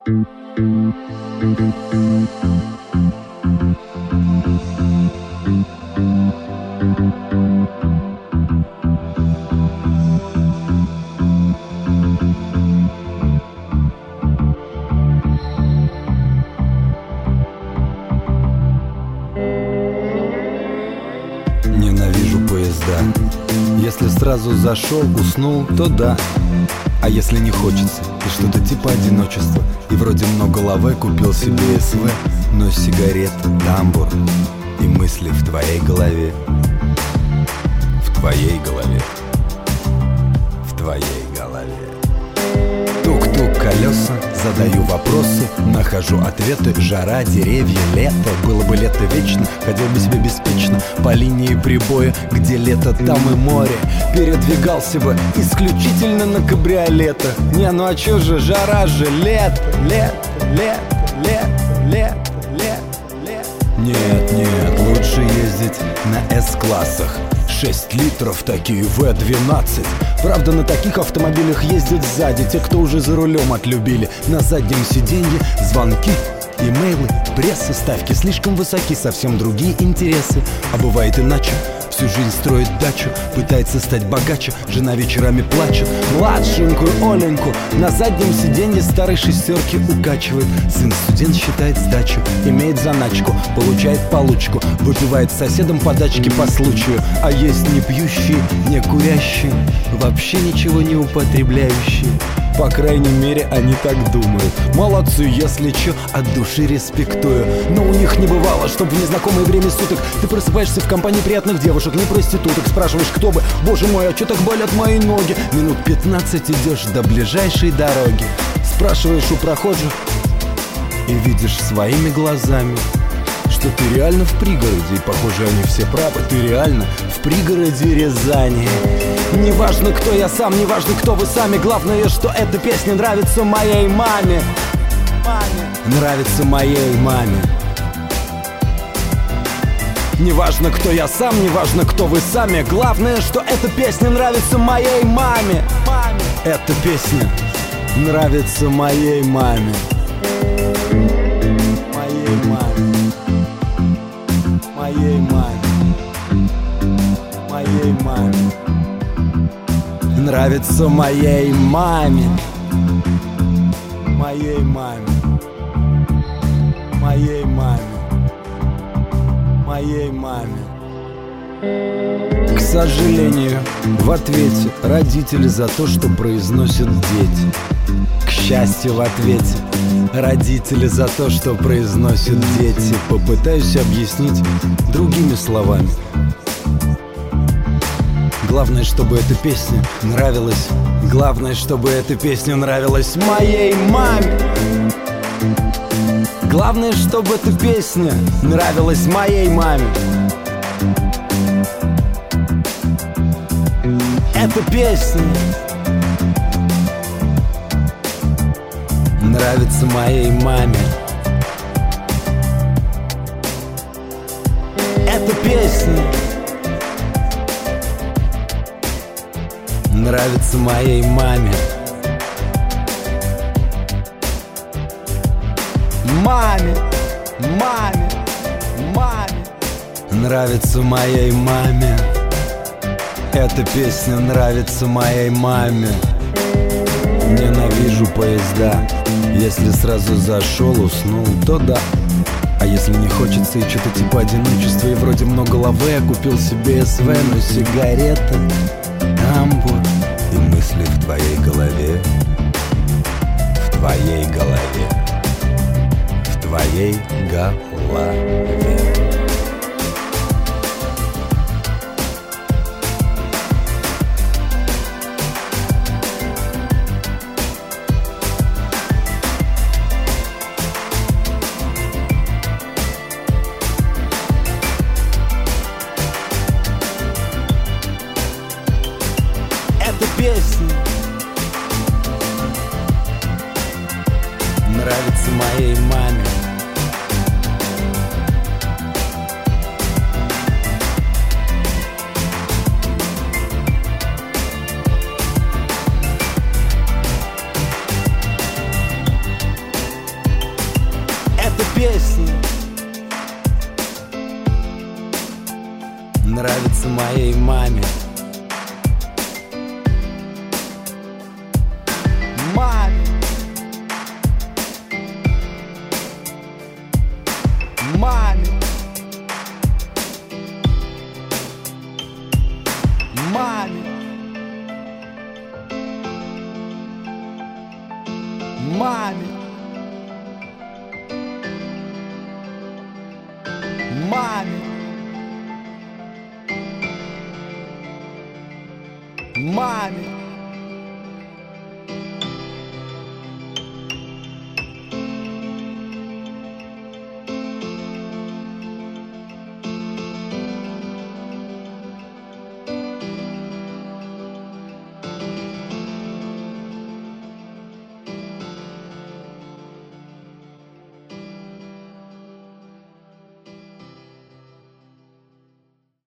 Ненавижу поезда. Если сразу зашел, уснул, то да. А если не хочется, и что-то типа одиночества, и вроде много лаве, купил себе СВ, но сигареты, тамбур и мысли в твоей голове. В твоей голове. В твоей голове. Тук-тук колеса, задаю вопросы, нахожу ответы. Жара, деревья, лето. Было бы лето вечно, ходил бы себе беспечно по линии прибоя, где лето, там и море. Передвигался бы исключительно на кабриолетах. Не, ну а чё же, жара же, лето, лето, лето, лето, лето, лето, лето. Нет, нет, лучше ездить на С-классах. 6 литров, такие В-12. Правда, на таких автомобилях ездят сзади те, кто уже за рулем отлюбили. На заднем сиденье звонки, имейлы, пресса, ставки слишком высоки, совсем другие интересы. А бывает иначе. Всю жизнь строит дачу, пытается стать богаче. Жена вечерами плачет, младшенькую Оленьку на заднем сиденье старой шестерки укачивает. Сын студент считает сдачу, имеет заначку, получает получку, выпивает с соседом подачки по случаю. А есть не пьющие, не курящие, вообще ничего не употребляющие. По крайней мере, они так думают. Молодцы, если чё, от души респектую. Но у них не бывало, чтоб в незнакомое время суток ты просыпаешься в компании приятных девушек, не проституток. Спрашиваешь, кто бы, боже мой, а чё так болят мои ноги? Минут 15 идешь до ближайшей дороги. Спрашиваешь у прохожих и видишь своими глазами, что ты реально в пригороде. И похоже, они все правы, ты реально в пригороде Рязани. Не важно, кто я сам, не важно, кто вы сами. Главное, что эта песня нравится моей маме. Нравится моей маме. Не важно, кто я сам, не важно, кто вы сами. Главное, что эта песня нравится моей маме. Эта песня нравится моей маме. Моей маме. Моей маме. Моей маме. Нравится моей маме. Моей маме. Моей маме. Моей маме. К сожалению, в ответе родители за то, что произносят дети. К счастью, в ответе родители за то, что произносят дети. Попытаюсь объяснить другими словами. Главное, чтобы эта песня нравилась. Главное, чтобы эта песня нравилась моей маме. Главное, чтобы эта песня нравилась моей маме. Эта песня нравится моей маме. Эта песня нравится моей маме. Маме, маме, маме. Нравится моей маме. Эта песня нравится моей маме. Ненавижу поезда. Если сразу зашел, уснул, то да. А если не хочется и что-то типа одиночества, и вроде много лаве, купил себе СВ, но сигарета, тамбур и мысли в твоей голове. В твоей голове. В твоей голове. Эта песня нравится моей маме. песни нравится моей маме. Маме. Маме. Маме. Маме. Маме. Маме.